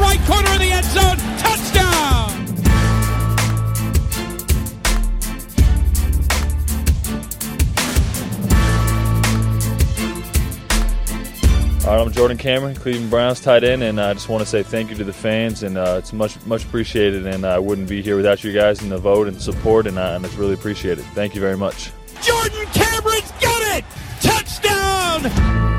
right corner of the end zone. Touchdown! All right, I'm Jordan Cameron, Cleveland Browns tight end, and I just want to say thank you to the fans, and it's much appreciated, and I wouldn't be here without you guys and the vote and the support, and it's really appreciated. Thank you very much. Jordan Cameron's got it! Touchdown!